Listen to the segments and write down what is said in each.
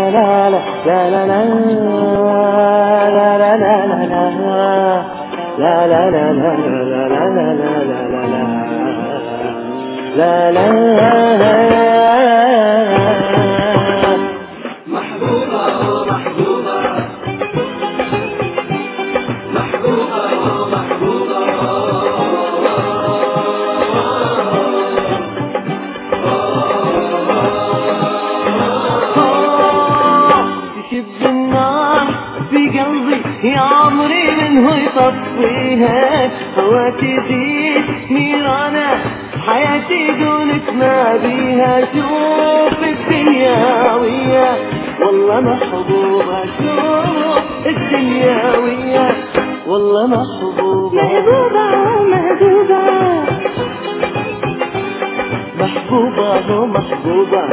يا عمري منه يطفيها هواك يزيد نيرانه حياتي دونك ما بيها شوف الدنيا ويا والله محبوبة شوف الدنيا ويا والله محبوبة محبوبة محبوبة محبوبة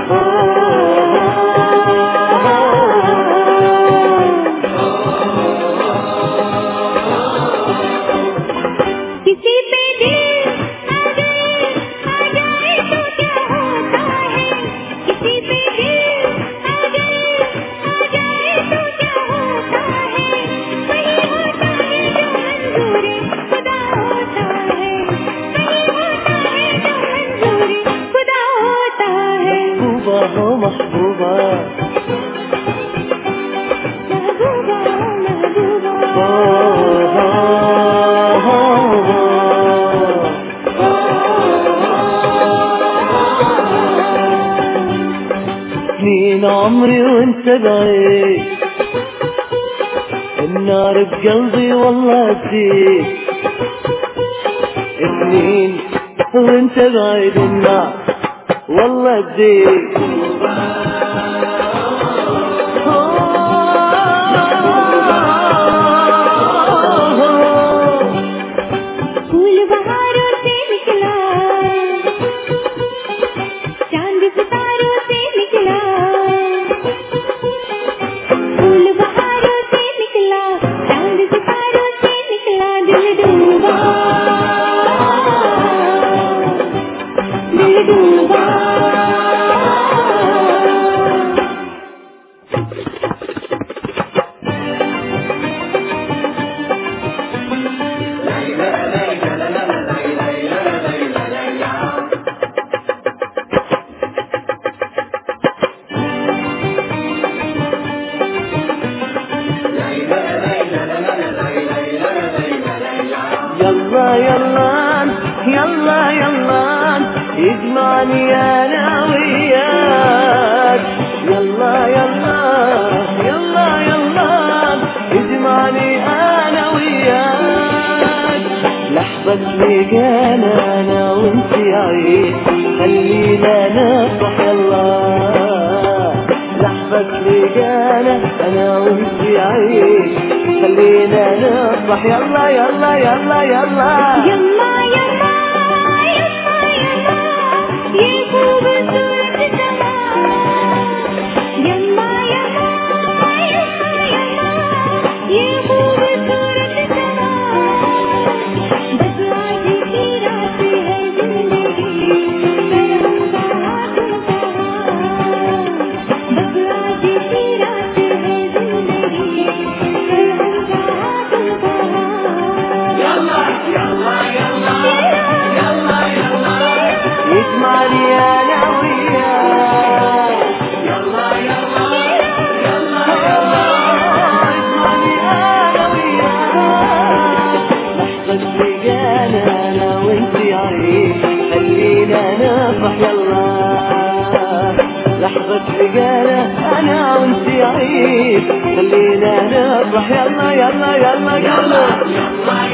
سنين عمري وانت بعيد النار بقلبي والله تزيد سنين وانت بعيد النار والله تزيد يلا يلا يلا يلا يجمعني انا وياك يلا يلا يلا يلا يجمعني انا وياك لحظة لقانا انا وانت عيد خلينا نفرح يلا لحظة لقانا انا وانت عيد خلينا نفرح يلا يلا يلا يلا يلا يلا يلا يلا يفوق صورة السماء يلا يلا يلا يلا يفوق صورة السماء بس عادي في راسي है जिंदगी करम साथ बस आजी की रात है जिंदगी करम साथ يجمعني انا وياك يلا يلا يلا يلا يجمعني انا وياك لحظة لقانا انا وانت عيد خلينا نفرح يلا لحظة لقانا انا وانت عيد خلينا نفرح يلا يلا يلا يلا